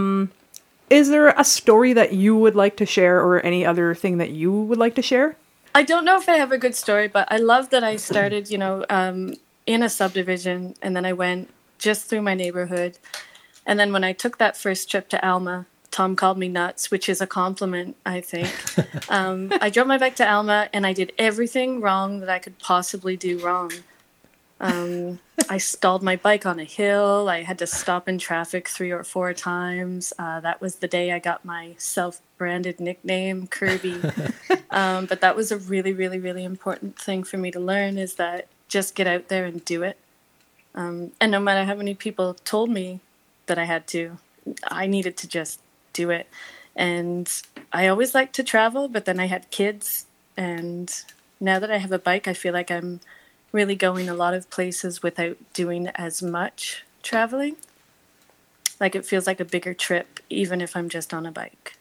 Is there a story that you would like to share or any other thing that you would like to share? I don't know if I have a good story, but I love that I started, you know, um, in a subdivision, and then I went just through my neighborhood. And then when I took that first trip to Alma, Tom called me nuts, which is a compliment, I think. um, I drove my bike to Alma, and I did everything wrong that I could possibly do wrong. Um, I stalled my bike on a hill. I had to stop in traffic three or four times. Uh, that was the day I got my self-branded nickname, Kirby. um, but that was a really, really, really important thing for me to learn, is that just get out there and do it. Um, and no matter how many people told me that I had to, I needed to just do it. And I always liked to travel, but then I had kids. And now that I have a bike, I feel like I'm really going a lot of places without doing as much traveling. Like it feels like a bigger trip, even if I'm just on a bike.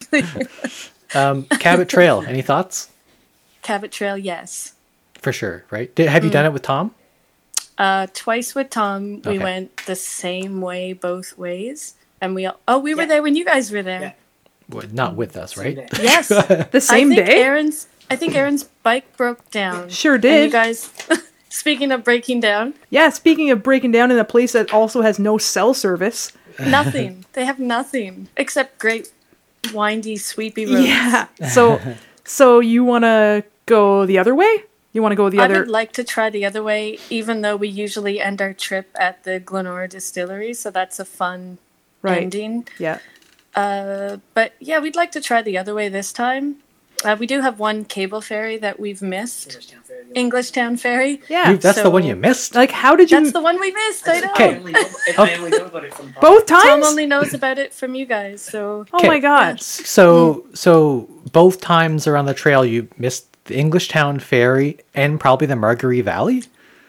Um, Cabot Trail, any thoughts? Cabot Trail, yes. For sure, right? Did, have you Mm. done it with Tom? Uh, twice with Tom, we Okay. went the same way both ways. And we all, oh, we were Yeah. there when you guys were there. Yeah. Well, not with us, right? Same day. Yes. The same I think day? Aaron's, I think Aaron's bike broke down. Sure And did. you guys, speaking of breaking down, Yeah, speaking of breaking down in a place that also has no cell service. nothing. They have nothing except great windy, sweepy roads. Yeah. So, so you want to go the other way? You want to go the I other? would like to try the other way, even though we usually end our trip at the Glenora Distillery, so that's a fun Right. ending. Yeah. Uh, but yeah, we'd like to try the other way this time. Uh, we do have one cable ferry that we've missed, Englishtown Ferry. Englishtown Ferry. Yeah. You- that's the so- one you missed? Like, how did you? That's the one we missed. I know. I only know, and I only know about it from Both Tom times? only knows about it from you guys, so Oh my god. So, so both times around the trail, you missed the Englishtown Ferry and probably the Margaree Valley?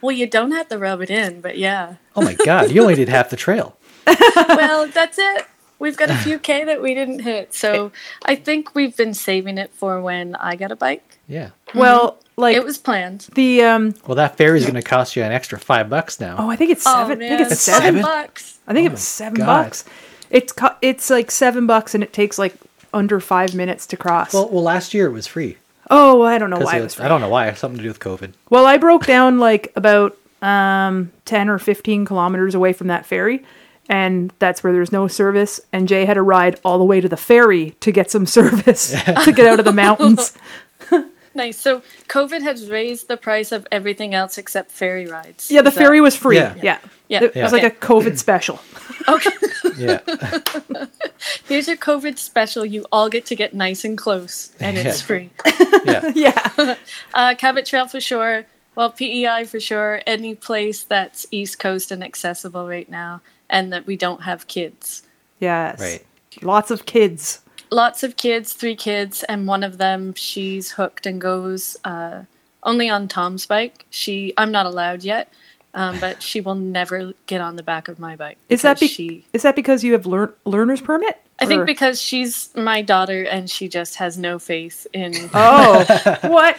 Well, you don't have to rub it in, but yeah. Oh my god, you only did half the trail. Well, that's it. We've got a few K that we didn't hit. So I think we've been saving it for when I get a bike. Yeah. Well, like It was planned. the um. Well, that ferry's going to cost you an extra five bucks now. Oh, I think it's seven. Oh, I man. think it's seven? seven. bucks. I think Oh it was my seven God. bucks. It's co- it's like seven bucks, and it takes like under five minutes to cross. Well, well, last year it was free. oh, I don't know 'Cause why it it was- was. I don't know why. Something to do with COVID. Well, I broke down like about um, ten or fifteen kilometers away from that ferry, and that's where there's no service. And Jay had to ride all the way to the ferry to get some service to get out of the mountains. Nice. So COVID has raised the price of everything else except ferry rides. Yeah, the Is that- ferry was free. Yeah. Yeah. Yeah. It was Yeah. like a COVID special. Okay. Yeah. Here's your COVID special. You all get to get nice and close, and it's Yeah. free. Yeah. Yeah. Uh, Cabot Trail for sure. Well, P E I for sure. Any place that's East Coast and accessible right now, and that we don't have kids. Yes. Right. Lots of kids. Lots of kids, three kids, and one of them, she's hooked and goes uh, only on Tom's bike. She, I'm not allowed yet, um, but she will never get on the back of my bike. Is that be- because she? is that because you have lear- learner's permit? I think Or- because she's my daughter and she just has no faith in. Oh, what?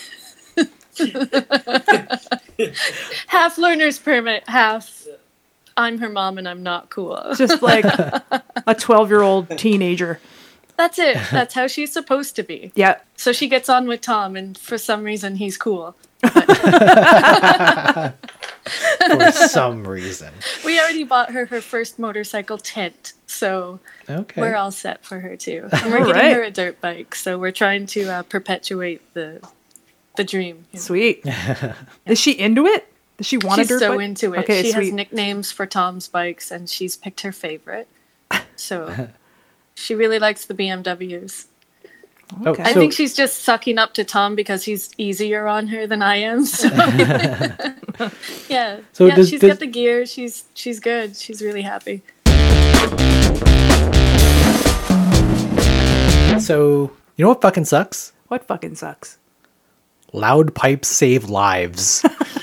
Half learner's permit, half I'm her mom and I'm not cool. Just like a twelve-year-old teenager. That's it. That's how she's supposed to be. Yeah. So she gets on with Tom, and for some reason he's cool. For some reason. We already bought her her first motorcycle tent, so Okay. we're all set for her too. And we're All getting right. her a dirt bike, so we're trying to uh, perpetuate the the dream. you know. Sweet. Is she into it? Does she want She's a dirt so bike? into it. Okay, she sweet. has nicknames for Tom's bikes, and she's picked her favorite. So she really likes the B M Ws. Oh, Okay. I so- think she's just sucking up to Tom because he's easier on her than I am. So. yeah, So yeah, does- she's does- got the gear. She's she's good. She's really happy. So, you know what fucking sucks? What fucking sucks? Loud pipes save lives.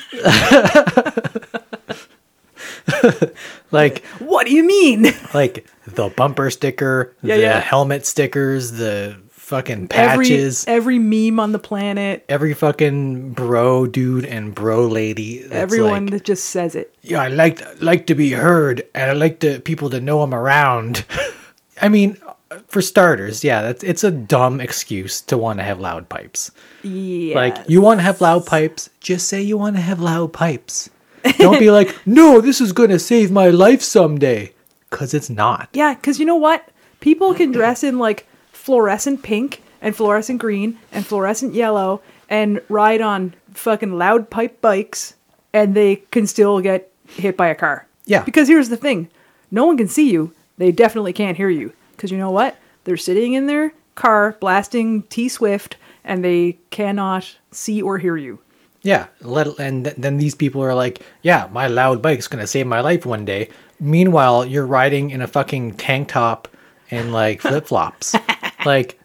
Like, What do you mean? like the bumper sticker, Yeah, the yeah. helmet stickers, the fucking Every patches, every meme on the planet, every fucking bro dude and bro lady. That's everyone like, that just says it. yeah, I like like to be heard, and I like to people to know I'm around. I mean, for starters, yeah, that's it's a dumb excuse to want to have loud pipes. Yeah. Like, you want to have loud pipes? Just say you want to have loud pipes. Don't be like, no, this is going to save my life someday. Because it's not. Yeah, because you know what? People can dress in like fluorescent pink and fluorescent green and fluorescent yellow and ride on fucking loud pipe bikes and they can still get hit by a car. Yeah. Because here's the thing. No one can see you. They definitely can't hear you. Because you know what? They're sitting in their car blasting T-Swift and they cannot see or hear you. Yeah. Let, and th- then these people are like, yeah, my loud bike's going to save my life one day. Meanwhile, you're riding in a fucking tank top and like flip flops. Like,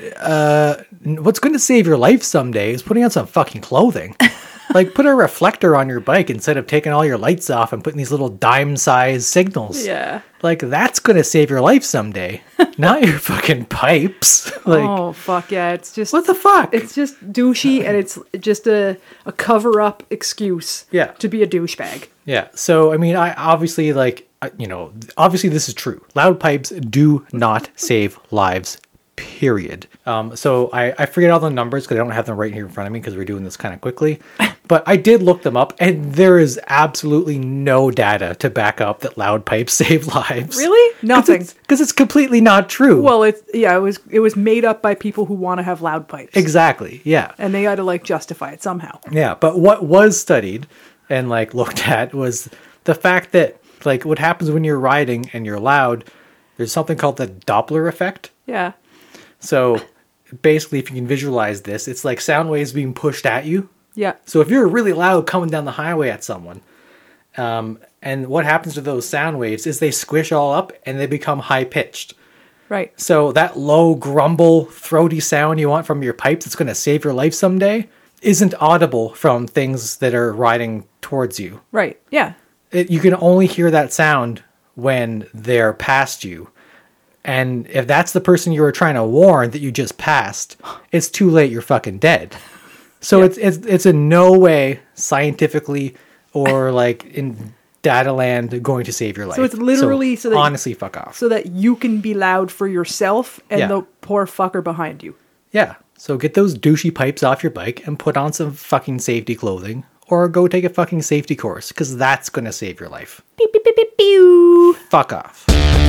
uh, what's going to save your life someday is putting on some fucking clothing. Like, put a reflector on your bike instead of taking all your lights off and putting these little dime-sized signals. Yeah. Like, that's going to save your life someday. Not your fucking pipes. Like, Oh, fuck yeah. It's just... what the fuck? It's just douchey and it's just a, a cover-up excuse Yeah. to be a douchebag. Yeah. So, I mean, I obviously, like, I- you know, obviously this is true. Loud pipes do not save lives, period. Um, so I, I forget all the numbers because I don't have them right here in front of me because we're doing this kind of quickly. But I did look them up, and there is absolutely no data to back up that loud pipes save lives. Really? Nothing. Because it's, it's completely not true. Well, it's yeah, it was it was made up by people who want to have loud pipes. Exactly. Yeah. And they got to like justify it somehow. Yeah, but what was studied and like looked at was the fact that like what happens when you're riding and you're loud, there's something called the Doppler effect. Yeah. So basically, if you can visualize this, it's like sound waves being pushed at you. Yeah. So if you're really loud coming down the highway at someone, um, and what happens to those sound waves is they squish all up and they become high pitched. Right. So that low grumble, throaty sound you want from your pipes that's going to save your life someday isn't audible from things that are riding towards you. Right. Yeah. It, you can only hear that sound when they're past you. And if that's the person you were trying to warn that you just passed, it's too late. You're fucking dead. So Yeah. it's it's it's in no way scientifically or like in data land going to save your life. So it's literally so that- honestly fuck off. So that you can be loud for yourself and Yeah. the poor fucker behind you. Yeah. So get those douchey pipes off your bike and put on some fucking safety clothing or go take a fucking safety course because that's going to save your life. Pew, pew, pew, pew, pew. Fuck off.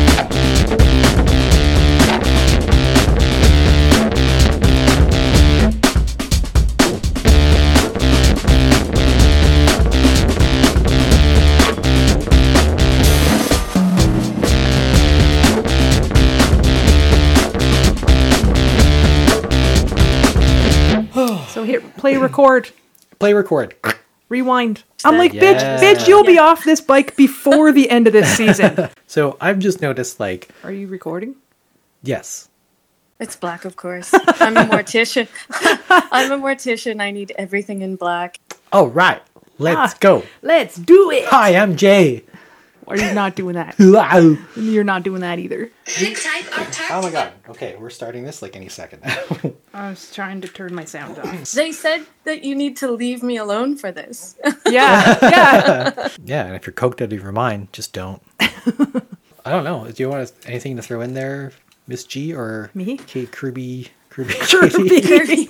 So here, play record. Play record. Rewind. I'm like, Yeah. bitch, bitch, you'll be Yeah. off this bike before the end of this season. So I've just noticed like, Are you recording? yes. It's black, of course. I'm a mortician. I'm a mortician. I need everything in black. All right. Let's Ah. go. Let's do it. Hi, I'm Jay. Are you not doing that? Oh You're not doing that either. my god. Okay, we're starting this like any second now. I was trying to turn my sound off. They said that you need to leave me alone for this. Yeah, yeah. Yeah, and if you're coked out of your mind, just don't. I don't know. Do you want us- anything to throw in there, Miss G or Me? Kate Kirby? Kirby. Kirby.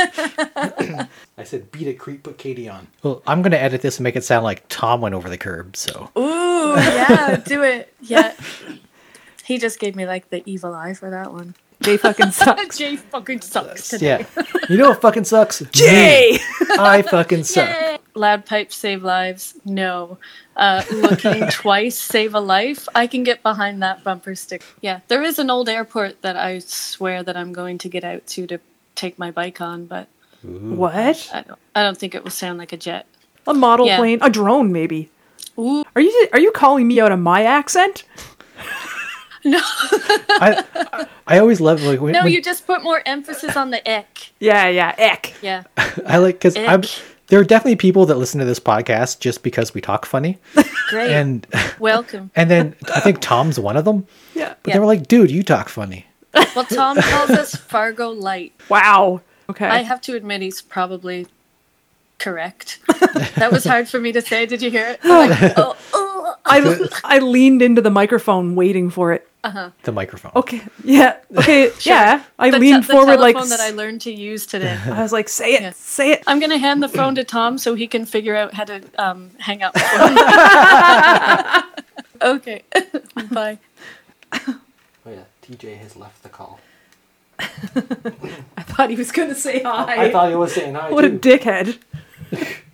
I said beat it, creep, put Katie on. Well, I'm gonna edit this and make it sound like Tom went over the curb. So Ooh, yeah, do it. Yeah. He just gave me like the evil eye for that one. Jay fucking sucks. Jay fucking sucks today. yeah, you know what fucking sucks? Jay! Me. I fucking suck. Yay. Loud pipes save lives. No. Uh, looking twice save a life. I can get behind that bumper stick. Yeah, there is an old airport that I swear that I'm going to get out to to take my bike on, but What? I don't. I don't think it will sound like a jet. A model Yeah. plane? A drone, maybe? Ooh, Are you are you calling me out on my accent? no, I, I I always love like when, no! when You just put more emphasis on the ick. Yeah, yeah, eck. Yeah. I like because I'm. Ick. There are definitely people that listen to this podcast just because we talk funny, Great. and Welcome. and then I think Tom's one of them. Yeah. But Yeah. they were like, "Dude, you talk funny." Well, Tom calls us Fargo Light. Wow. Okay. I have to admit he's probably correct. That was hard for me to say. Did you hear it? I'm like, oh, oh. I, I leaned into the microphone waiting for it. The microphone. Okay. Yeah. Okay. Yeah. I The te- leaned the forward like telephone that I learned to use today. I was like, say it, Yeah. say it. I'm gonna hand the phone to Tom so he can figure out how to um, hang up. Okay. Bye. Oh yeah, T J has left the call. I thought he was gonna say hi. I thought he was saying hi What a too. dickhead.